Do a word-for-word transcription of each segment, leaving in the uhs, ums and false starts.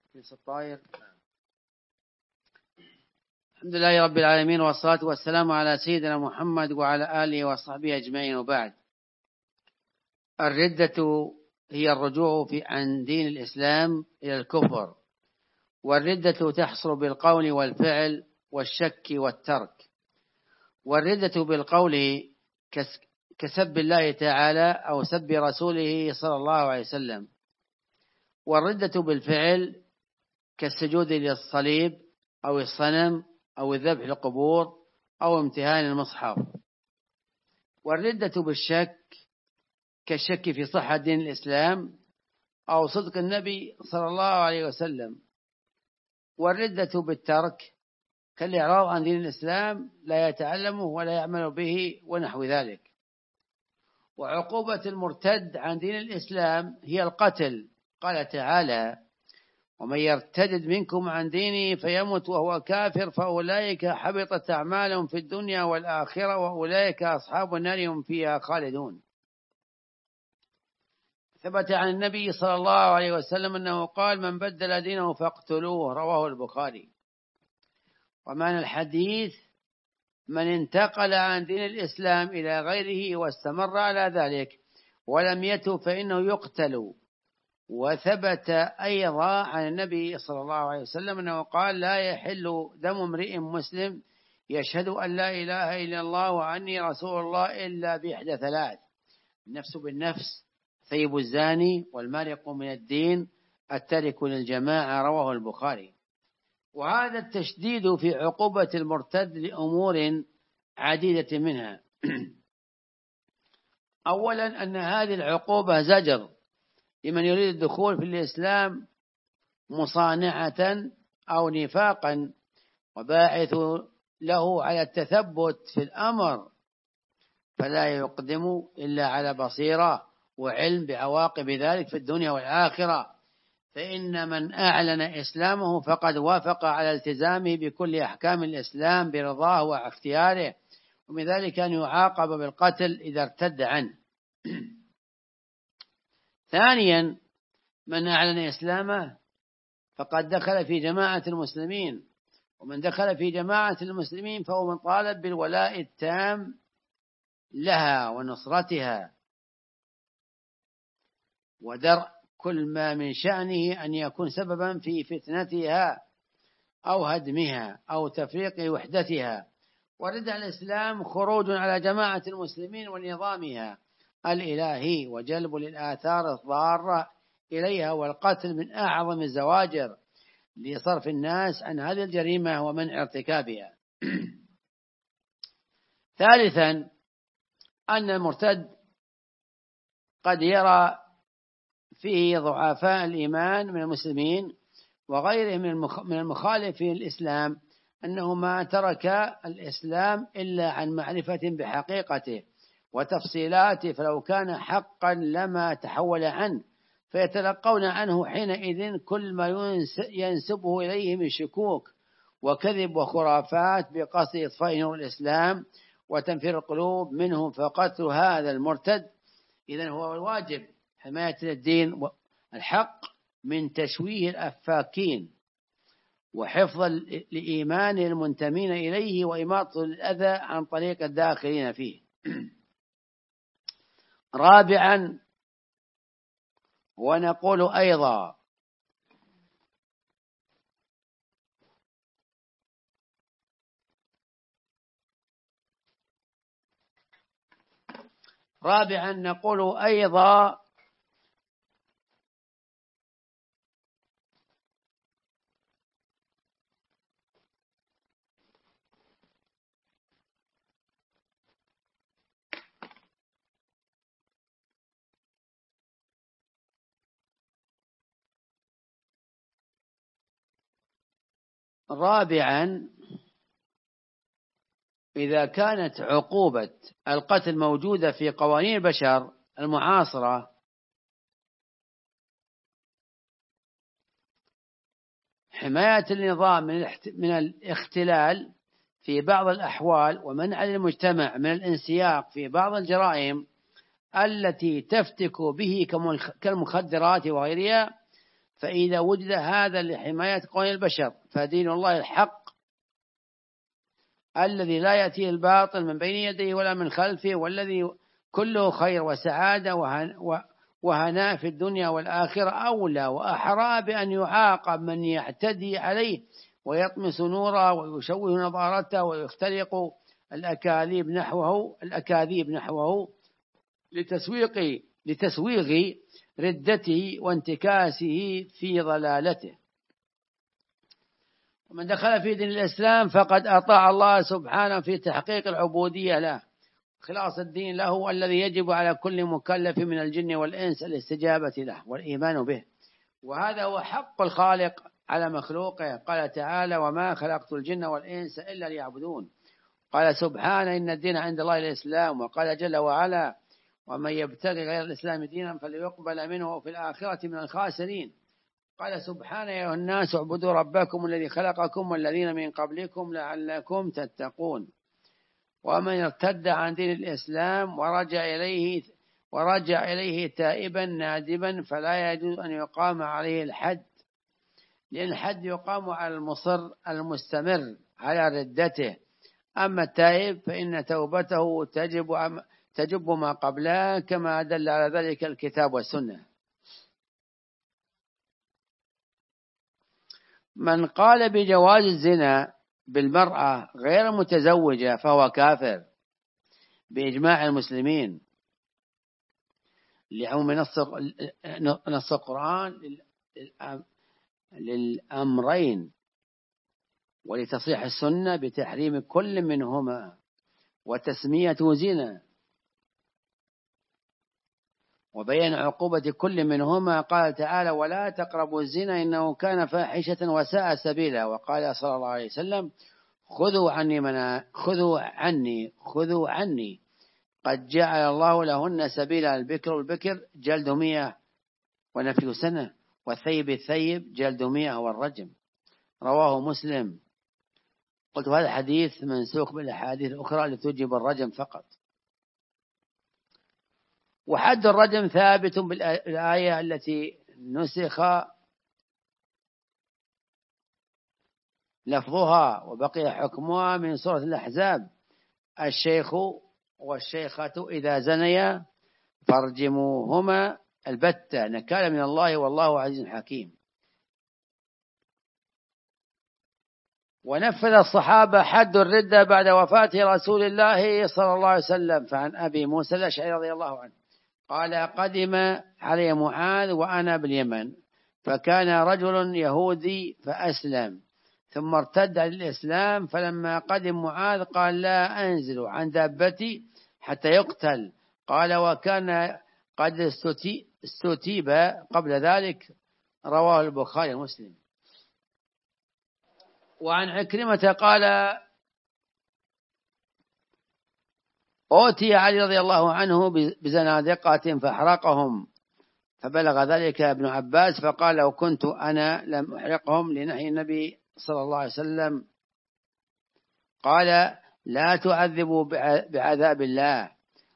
الطائر. الحمد لله رب العالمين، والصلاة والسلام على سيدنا محمد وعلى آله وصحبه أجمعين، وبعد. الردة هي الرجوع في عن دين الإسلام إلى الكفر، والردة تحصل بالقول والفعل والشك والترك. والردة بالقول كسب الله تعالى أو سب رسوله صلى الله عليه وسلم، والردة بالفعل كالسجود للصليب أو الصنم أو الذبح للقبور أو امتهان المصحف. والردة بالشك كالشك في صحة دين الإسلام أو صدق النبي صلى الله عليه وسلم. والردة بالترك كالإعراض عن دين الإسلام، لا يتعلمه ولا يعمل به ونحو ذلك. وعقوبة المرتد عن دين الإسلام هي القتل. قال تعالى: ومن يرتد منكم عن دينه فيمت وهو كافر فأولئك حبطت أعمالهم في الدنيا والآخرة وأولئك أصحاب النار هم فيها خالدون. ثبت عن النبي صلى الله عليه وسلم أنه قال: من بدل دينه فاقتلوه، رواه البخاري. ومعنى الحديث: من انتقل عن دين الإسلام إلى غيره واستمر على ذلك ولم يتب فإنه يقتل. وثبت أيضا عن النبي صلى الله عليه وسلم أنه قال: لا يحل دم امرئ مسلم يشهد أن لا إله إلا الله وأني رسول الله إلا بإحدى ثلاث: النفس بالنفس، ثيب الزاني، والمارق من الدين، التارك للجماعة، رواه البخاري. وهذا التشديد في عقوبة المرتد لأمور عديدة منها. أولا، أن هذه العقوبة زجر لمن يريد الدخول في الإسلام مصانعة أو نفاقا، وباعث له على التثبت في الأمر، فلا يقدم إلا على بصيرة وعلم بعواقب ذلك في الدنيا والآخرة. فإن من أعلن إسلامه فقد وافق على التزامه بكل أحكام الإسلام برضاه واختياره، ومن ذلك أن يعاقب بالقتل إذا ارتد عنه. ثانيا، من أعلن إسلامه فقد دخل في جماعة المسلمين، ومن دخل في جماعة المسلمين فهو مطالب بالولاء التام لها ونصرتها ودرء كل ما من شأنه أن يكون سببا في فتنتها أو هدمها أو تفريق وحدتها. ورد الإسلام خروج على جماعة المسلمين ونظامها الإلهي، وجلب للآثار الضارة إليها، والقتل من أعظم الزواجر لصرف الناس عن هذه الجريمة ومنع ارتكابها. ثالثا، أن المرتد قد يرى فيه ضعفاء الإيمان من المسلمين وغيرهم من المخالفين الإسلام أنه ما ترك الإسلام إلا عن معرفة بحقيقته وتفصيلاته، فلو كان حقا لما تحول عنه، فيتلقون عنه حينئذ كل ما ينسبه إليه من شكوك وكذب وخرافات بقصد إطفاء نور الإسلام وتنفير القلوب منه. فقتل هذا المرتد إذن هو الواجب، حماية الدين والحق من تشويه الأفاكين، وحفظ لإيمان المنتمين إليه، وإماطة الأذى عن طريق الداخلين فيه. رابعا، ونقول أيضا رابعا نقول أيضا رابعا إذا كانت عقوبة القتل موجودة في قوانين البشر المعاصرة، حماية النظام من الاختلال في بعض الأحوال، ومنع المجتمع من الانسياق في بعض الجرائم التي تفتك به كالمخدرات وغيرها، فإذا وجد هذا لحماية قوانين البشر فدين الله الحق الذي لا يأتيه الباطل من بين يديه ولا من خلفه، والذي كله خير وسعادة وهناء في الدنيا والآخرة، أولى وأحرى بأن يعاقب من يعتدي عليه ويطمس نوره ويشوه نظارته ويختلق الأكاذيب نحوه الأكاذيب نحوه لتسويق لتسويغ ردته وانتكاسه في ضلالته. ومن دخل في دين الإسلام فقد أطاع الله سبحانه في تحقيق العبودية له، خلاص الدين له الذي يجب على كل مكلف من الجن والإنس الاستجابة له والإيمان به، وهذا هو حق الخالق على مخلوقه. قال تعالى: وما خلقت الجن والإنس إلا ليعبدون. قال سبحانه: إن الدين عند الله الإسلام. وقال جل وعلا: ومن يبتغي غير الإسلام دينا فليقبل منه وفي الآخرة من الخاسرين. قال سبحانه: يا أيها الناس اعبدوا ربكم الذي خلقكم والذين من قبلكم لعلكم تتقون. ومن ارتد عن دين الإسلام ورجع إليه ورجع إليه تائبا نادبا فلا يجوز أن يقام عليه الحد، لأن الحد يقام على المصر المستمر على ردته، أما التائب فإن توبته تجب تجب ما قبلها كما دل على ذلك الكتاب والسنة. من قال بجواز الزنا بالمرأة غير متزوجة فهو كافر بإجماع المسلمين، لعموم نص القرآن للأمرين، ولتصحيح السنة بتحريم كل منهما وتسميته زنا، وبين عقوبة كل منهما. قال تعالى: ولا تقربوا الزنا إنه كان فاحشة وساء سبيلا. وقال صلى الله عليه وسلم: خذوا عني منا خذوا عني خذوا عني قد جعل الله لهن سبيلا. البكر البكر جلد مئة ونفي سنة، والثيب الثيب جلد مئة والرجم. رواه مسلم. قلت هذا الحديث منسوخ بالأحاديث الأخرى لتوجب الرجم فقط. وحد الرجم ثابت بالآية التي نسخ لفظها وبقي حكمها من سورة الأحزاب: الشيخ والشيخة إذا زنيا فارجموهما البتة نكالا من الله والله عزيز حكيم. ونفذ الصحابة حد الردة بعد وفاة رسول الله صلى الله عليه وسلم. فعن أبي موسى الأشعري رضي الله عنه قال: قدم علي معاذ وأنا باليمن، فكان رجل يهودي فأسلم ثم ارتد عن الإسلام، فلما قدم معاذ قال: لا أنزل عن دابتي حتى يقتل. قال: وكان قد استتيب قبل ذلك. رواه البخاري ومسلم. وعن عكرمة قال: أوتي علي رضي الله عنه بزنادقة فأحرقهم، فبلغ ذلك ابن عباس فقال: لو كنت أنا لم أحرقهم لنهي النبي صلى الله عليه وسلم. قال: لا تعذبوا بعذاب الله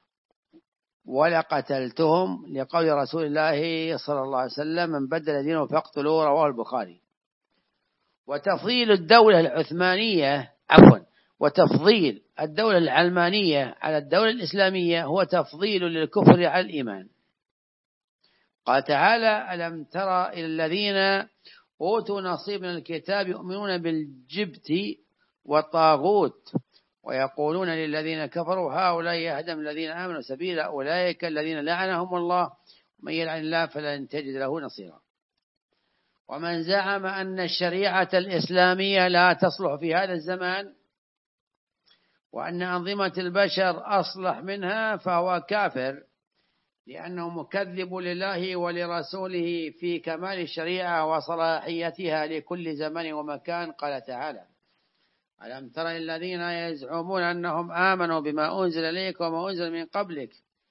ولقتلتهم، لقول رسول الله صلى الله عليه وسلم: من بدل دينه فاقتلوه. رواه البخاري. وتفضيل الدولة العثمانية عفوا وتفضيل الدولة العلمانية على الدولة الإسلامية هو تفضيل للكفر على الإيمان. قال تعالى: ألم ترى إلى الذين أوتوا نصيب من الكتاب يؤمنون بالجبت والطاغوت ويقولون للذين كفروا هؤلاء يهدى من الذين آمنوا سبيلا أولئك الذين لعنهم الله ومن يلعن الله فلن تجد له نصيرا. ومن زعم أن الشريعة الإسلامية لا تصلح في هذا الزمان وأن أنظمة البشر أصلح منها فهو كافر، لأنه مكذب لله ولرسوله في كمال الشريعة وصلاحيتها لكل زمان ومكان. قال تعالى: ألم تر الذين يزعمون أنهم آمنوا بما أنزل إليك وما أنزل من قبلك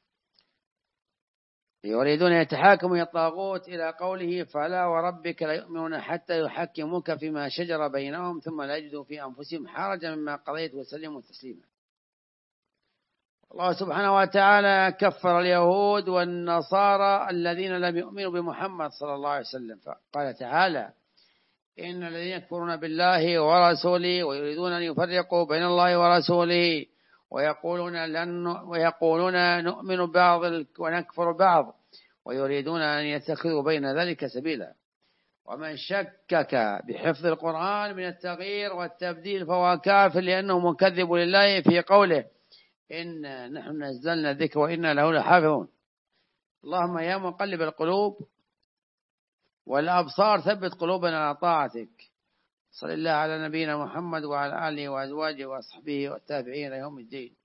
يريدون يتحاكموا إلى الطاغوت إلى قوله: فلا وربك لا يؤمنون حتى يحكموك فيما شجر بينهم ثم لا يجدوا في أنفسهم حرجا مما قضيت وسلموا تسليما. الله سبحانه وتعالى كفر اليهود والنصارى الذين لم يؤمنوا بمحمد صلى الله عليه وسلم، فقال تعالى: إن الذين يكفرون بالله ورسوله ويريدون أن يفرقوا بين الله ورسوله ويقولون, لن ويقولون نؤمن بعض ونكفر بعض ويريدون أن يتخذوا بين ذلك سبيلا. ومن شكك بحفظ القرآن من التغيير والتبديل فهو كافر، لأنه مكذب لله في قوله: إنا نحن نزلنا الذكر وإنا له لحافظون. اللهم يا مقلب القلوب والأبصار ثبت قلوبنا على طاعتك. صلى الله على نبينا محمد وعلى آله وأزواجه وأصحابه والتابعين يوم الدين.